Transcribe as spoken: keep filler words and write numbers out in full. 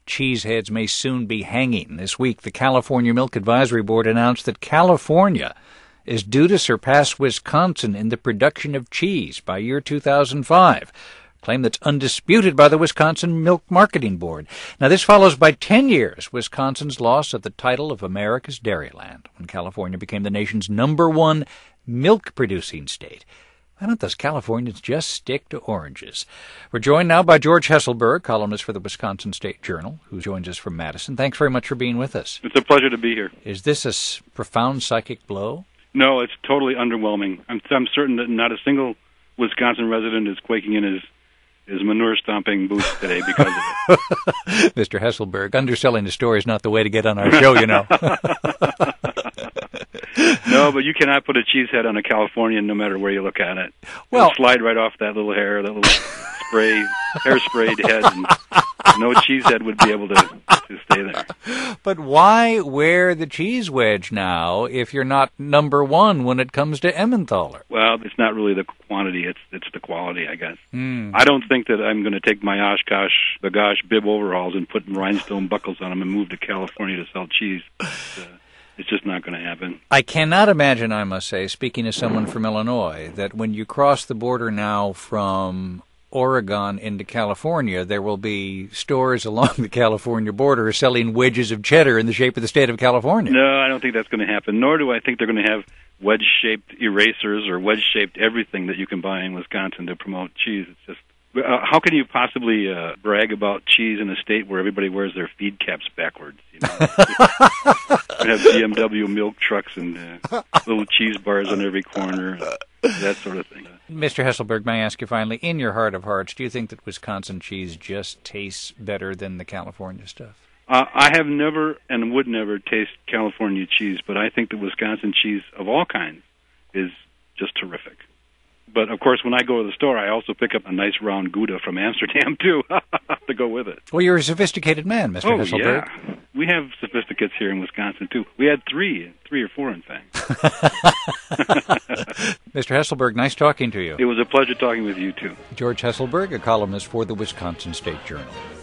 cheeseheads may soon be hanging. This week, the California Milk Advisory Board announced that California is due to surpass Wisconsin in the production of cheese by year two thousand five. Claim that's undisputed by the Wisconsin Milk Marketing Board. Now, this follows by ten years Wisconsin's loss of the title of America's Dairyland when California became the nation's number one milk-producing state. Why don't those Californians just stick to oranges? We're joined now by George Hesselberg, columnist for the Wisconsin State Journal, who joins us from Madison. Thanks very much for being with us. It's a pleasure to be here. Is this a s- profound psychic blow? No, it's totally underwhelming. I'm, I'm certain that not a single Wisconsin resident is quaking in his his manure-stomping boots today because of it. Mister Hesselberg, underselling the story is not the way to get on our show, you know. No, but you cannot put a cheesehead on a Californian no matter where you look at it. Well, It'll slide right off that little hair, that little spray, hair-sprayed head, and no cheesehead would be able to, to stay there. But why wear the cheese wedge now if you're not number one when it comes to Emmentaler? Well, it's not really the quantity, it's it's the quality, I guess. Mm. I don't think that I'm going to take my Oshkosh B'gosh bib overalls and put rhinestone buckles on them and move to California to sell cheese. It's, uh, it's just not going to happen. I cannot imagine, I must say, speaking as someone from Illinois, that when you cross the border now from Oregon into California, there will be stores along the California border selling wedges of cheddar in the shape of the state of California. No, I don't think that's going to happen, nor do I think they're going to have wedge-shaped erasers or wedge-shaped everything that you can buy in Wisconsin to promote cheese. It's just, uh, how can you possibly uh, brag about cheese in a state where everybody wears their feed caps backwards? You know? We have B M W milk trucks and uh, little cheese bars on every corner, that sort of thing. Mister Hesselberg, may I ask you finally, in your heart of hearts, do you think that Wisconsin cheese just tastes better than the California stuff? Uh, I have never and would never taste California cheese, but I think that Wisconsin cheese of all kinds is just terrific. But, of course, when I go to the store, I also pick up a nice round Gouda from Amsterdam, too, to go with it. Well, you're a sophisticated man, Mister Oh, Hesselberg. yeah. We have sophisticates here in Wisconsin, too. We had three, three or four, in fact. Mister Hesselberg, nice talking to you. It was a pleasure talking with you, too. George Hesselberg, a columnist for the Wisconsin State Journal.